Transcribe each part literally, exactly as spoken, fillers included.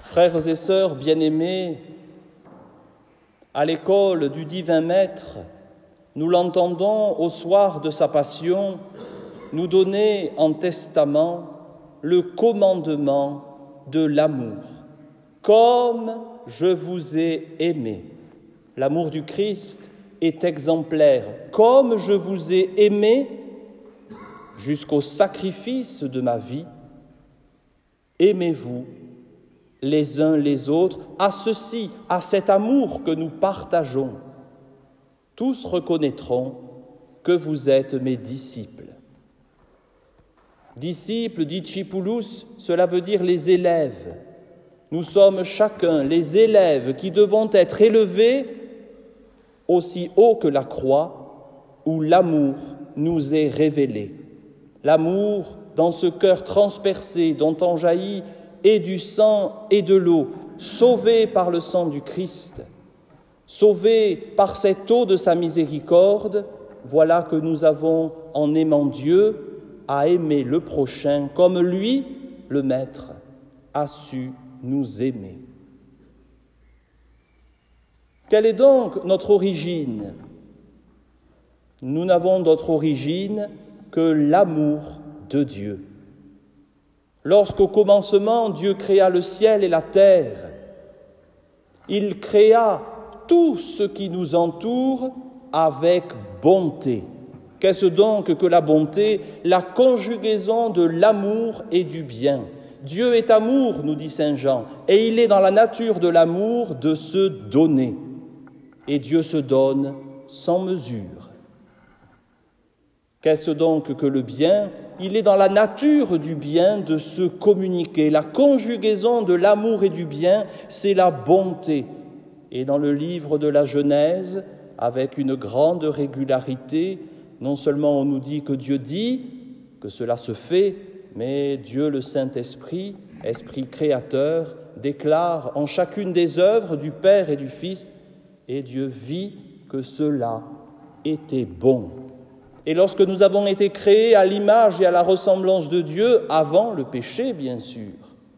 Frères et sœurs bien-aimés, à l'école du divin Maître, nous l'entendons au soir de sa passion nous donner en testament le commandement de l'amour. Comme je vous ai aimé. L'amour du Christ est exemplaire. Comme je vous ai aimé jusqu'au sacrifice de ma vie, aimez-vous les uns les autres, à ceci, à cet amour que nous partageons. Tous reconnaîtront que vous êtes mes disciples. Disciples, discipulus, cela veut dire les élèves. Nous sommes chacun les élèves qui devons être élevés aussi haut que la croix où l'amour nous est révélé. L'amour dans ce cœur transpercé dont en jaillit et du sang et de l'eau, sauvé par le sang du Christ, sauvé par cette eau de sa miséricorde, voilà que nous avons, en aimant Dieu, à aimer le prochain comme lui, le Maître, a su nous aimer. Quelle est donc notre origine? Nous n'avons d'autre origine que l'amour de Dieu. Lorsqu'au commencement, Dieu créa le ciel et la terre, il créa tout ce qui nous entoure avec bonté. Qu'est-ce donc que la bonté? La conjugaison de l'amour et du bien. Dieu est amour, nous dit saint Jean, et il est dans la nature de l'amour de se donner. Et Dieu se donne sans mesure. Qu'est-ce donc que le bien? Il est dans la nature du bien de se communiquer. La conjugaison de l'amour et du bien, c'est la bonté. Et dans le livre de la Genèse, avec une grande régularité, non seulement on nous dit que Dieu dit, que cela se fait, mais Dieu le Saint-Esprit, Esprit créateur, déclare en chacune des œuvres du Père et du Fils, et Dieu vit que cela était bon. Et lorsque nous avons été créés à l'image et à la ressemblance de Dieu, avant le péché bien sûr,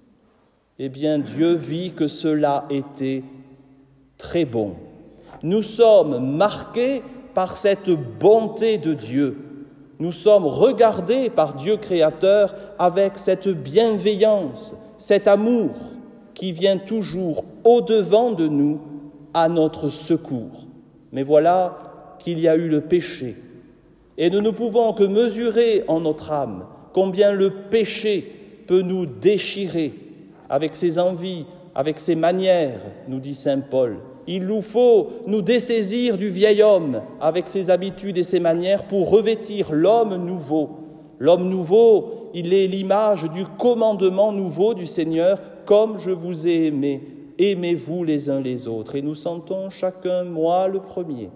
eh bien Dieu vit que cela était très bon. Nous sommes marqués par cette bonté de Dieu. Nous sommes regardés par Dieu créateur avec cette bienveillance, cet amour qui vient toujours au-devant de nous à notre secours. Mais voilà qu'il y a eu le péché. Et nous ne pouvons que mesurer en notre âme combien le péché peut nous déchirer avec ses envies, avec ses manières, nous dit saint Paul. Il nous faut nous dessaisir du vieil homme avec ses habitudes et ses manières pour revêtir l'homme nouveau. L'homme nouveau, il est l'image du commandement nouveau du Seigneur, comme je vous ai aimé, aimez-vous les uns les autres. Et nous sentons chacun, moi le premier,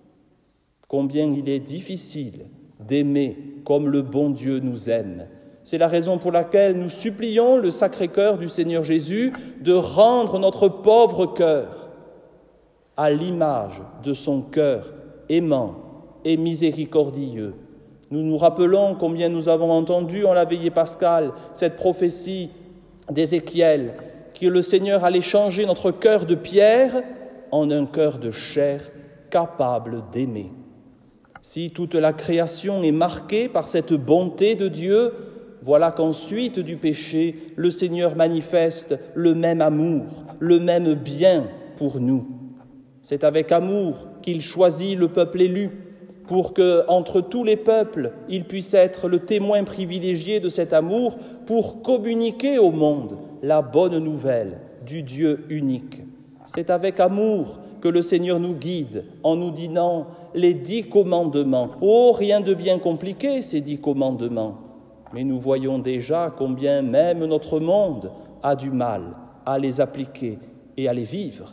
combien il est difficile d'aimer comme le bon Dieu nous aime. C'est la raison pour laquelle nous supplions le Sacré-Cœur du Seigneur Jésus de rendre notre pauvre cœur à l'image de son cœur aimant et miséricordieux. Nous nous rappelons combien nous avons entendu en la veillée pascale cette prophétie d'Ézéchiel, que le Seigneur allait changer notre cœur de pierre en un cœur de chair capable d'aimer. Si toute la création est marquée par cette bonté de Dieu, voilà qu'ensuite du péché, le Seigneur manifeste le même amour, le même bien pour nous. C'est avec amour qu'il choisit le peuple élu pour que, entre tous les peuples, il puisse être le témoin privilégié de cet amour pour communiquer au monde la bonne nouvelle du Dieu unique. C'est avec amour que le Seigneur nous guide en nous donnant les dix commandements. Oh, rien de bien compliqué, ces dix commandements. Mais nous voyons déjà combien même notre monde a du mal à les appliquer et à les vivre.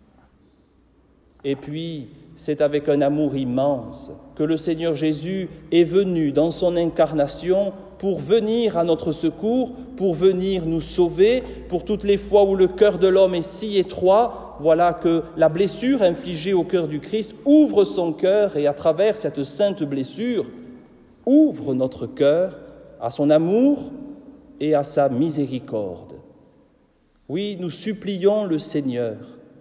Et puis, c'est avec un amour immense que le Seigneur Jésus est venu dans son incarnation pour venir à notre secours, pour venir nous sauver, pour toutes les fois où le cœur de l'homme est si étroit. Voilà que la blessure infligée au cœur du Christ ouvre son cœur et à travers cette sainte blessure, ouvre notre cœur à son amour et à sa miséricorde. Oui, nous supplions le Seigneur,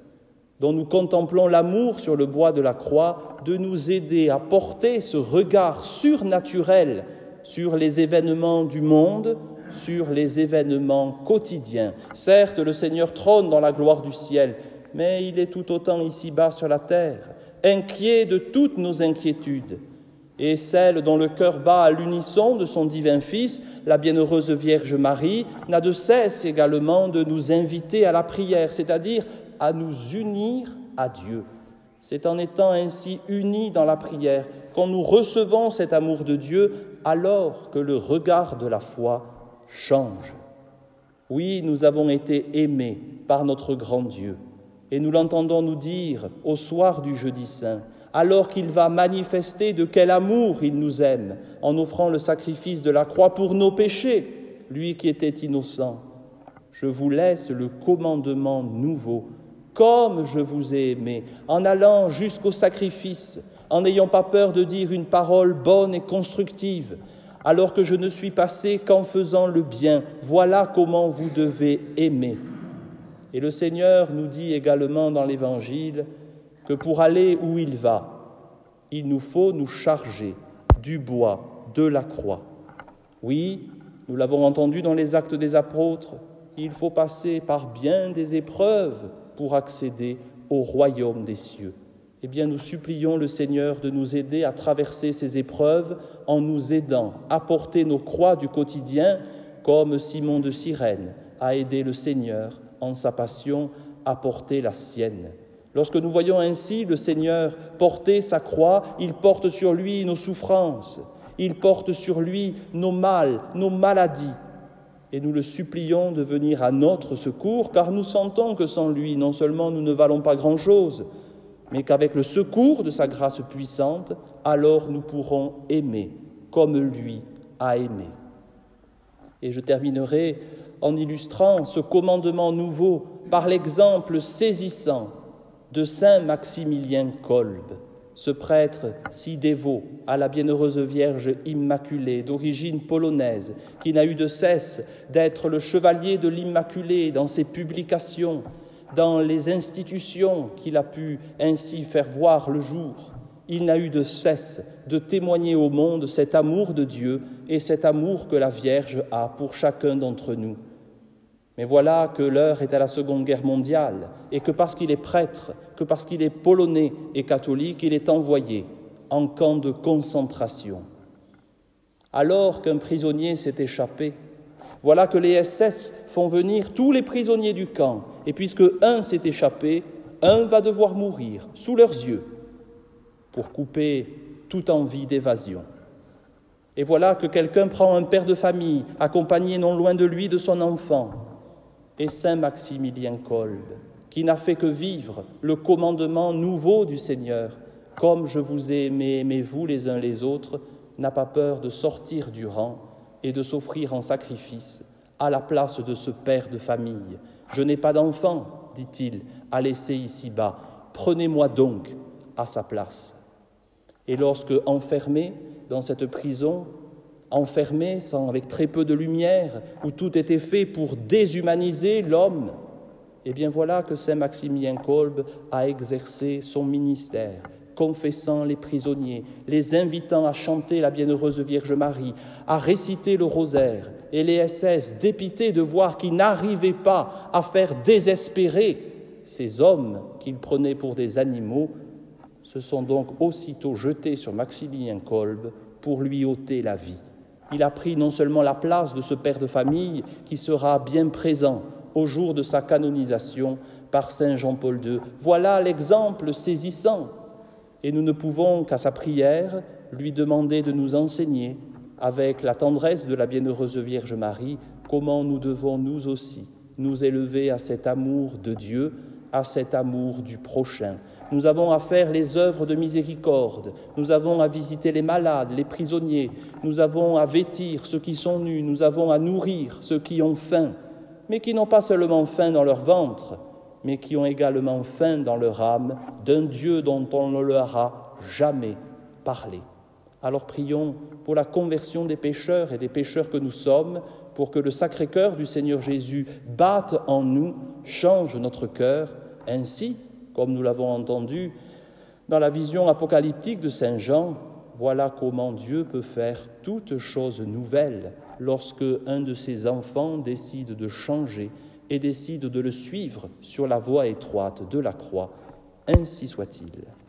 dont nous contemplons l'amour sur le bois de la croix, de nous aider à porter ce regard surnaturel sur les événements du monde, sur les événements quotidiens. Certes, le Seigneur trône dans la gloire du ciel, mais il est tout autant ici-bas sur la terre, inquiet de toutes nos inquiétudes, et celle dont le cœur bat à l'unisson de son divin Fils, la bienheureuse Vierge Marie, n'a de cesse également de nous inviter à la prière, c'est-à-dire à nous unir à Dieu. C'est en étant ainsi unis dans la prière quand nous recevons cet amour de Dieu, alors que le regard de la foi change. Oui, nous avons été aimés par notre grand Dieu, et nous l'entendons nous dire au soir du Jeudi Saint, alors qu'il va manifester de quel amour il nous aime, en offrant le sacrifice de la croix pour nos péchés, lui qui était innocent. Je vous laisse le commandement nouveau, comme je vous ai aimé, en allant jusqu'au sacrifice, en n'ayant pas peur de dire une parole bonne et constructive, alors que je ne suis passé qu'en faisant le bien. Voilà comment vous devez aimer. Et le Seigneur nous dit également dans l'Évangile que pour aller où il va, il nous faut nous charger du bois de la croix. Oui, nous l'avons entendu dans les Actes des Apôtres, il faut passer par bien des épreuves pour accéder au royaume des cieux. Eh bien, nous supplions le Seigneur de nous aider à traverser ces épreuves en nous aidant à porter nos croix du quotidien, comme Simon de Cyrène a aidé le Seigneur en sa passion à porter la sienne. Lorsque nous voyons ainsi le Seigneur porter sa croix, il porte sur lui nos souffrances, il porte sur lui nos mâles, nos maladies. Et nous le supplions de venir à notre secours, car nous sentons que sans lui, non seulement nous ne valons pas grand-chose, mais qu'avec le secours de sa grâce puissante, alors nous pourrons aimer comme lui a aimé. Et je terminerai en illustrant ce commandement nouveau par l'exemple saisissant de saint Maximilien Kolbe, ce prêtre si dévot à la bienheureuse Vierge Immaculée, d'origine polonaise, qui n'a eu de cesse d'être le chevalier de l'Immaculée dans ses publications, dans les institutions qu'il a pu ainsi faire voir le jour. Il n'a eu de cesse de témoigner au monde cet amour de Dieu et cet amour que la Vierge a pour chacun d'entre nous. Mais voilà que l'heure est à la Seconde Guerre mondiale et que parce qu'il est prêtre, que parce qu'il est polonais et catholique, il est envoyé en camp de concentration. Alors qu'un prisonnier s'est échappé, voilà que les S S font venir tous les prisonniers du camp, et puisque un s'est échappé, un va devoir mourir sous leurs yeux pour couper toute envie d'évasion. Et voilà que quelqu'un prend un père de famille, accompagné non loin de lui de son enfant, et saint Maximilien Kolbe, qui n'a fait que vivre le commandement nouveau du Seigneur, comme je vous ai aimé, aimez-vous les uns les autres, n'a pas peur de sortir du rang et de s'offrir en sacrifice à la place de ce père de famille. Je n'ai pas d'enfant, dit-il, à laisser ici-bas. Prenez-moi donc à sa place. Et lorsque, enfermé dans cette prison, enfermé sans, avec très peu de lumière, où tout était fait pour déshumaniser l'homme, eh bien voilà que saint Maximilien Kolbe a exercé son ministère, confessant les prisonniers, les invitant à chanter la bienheureuse Vierge Marie, à réciter le rosaire, et les S S, dépités de voir qu'ils n'arrivaient pas à faire désespérer ces hommes qu'ils prenaient pour des animaux, se sont donc aussitôt jetés sur Maximilien Kolbe pour lui ôter la vie. Il a pris non seulement la place de ce père de famille qui sera bien présent au jour de sa canonisation par saint Jean-Paul deux. Voilà l'exemple saisissant. Et nous ne pouvons qu'à sa prière lui demander de nous enseigner, avec la tendresse de la bienheureuse Vierge Marie, comment nous devons nous aussi nous élever à cet amour de Dieu, à cet amour du prochain. Nous avons à faire les œuvres de miséricorde, nous avons à visiter les malades, les prisonniers, nous avons à vêtir ceux qui sont nus, nous avons à nourrir ceux qui ont faim, mais qui n'ont pas seulement faim dans leur ventre, mais qui ont également faim dans leur âme d'un Dieu dont on ne leur a jamais parlé. Alors prions pour la conversion des pécheurs et des pécheurs que nous sommes, pour que le Sacré-Cœur du Seigneur Jésus batte en nous, change notre cœur. Ainsi, comme nous l'avons entendu dans la vision apocalyptique de Saint Jean, voilà comment Dieu peut faire toutes choses nouvelles lorsque un de ses enfants décide de changer et décide de le suivre sur la voie étroite de la croix. Ainsi soit-il.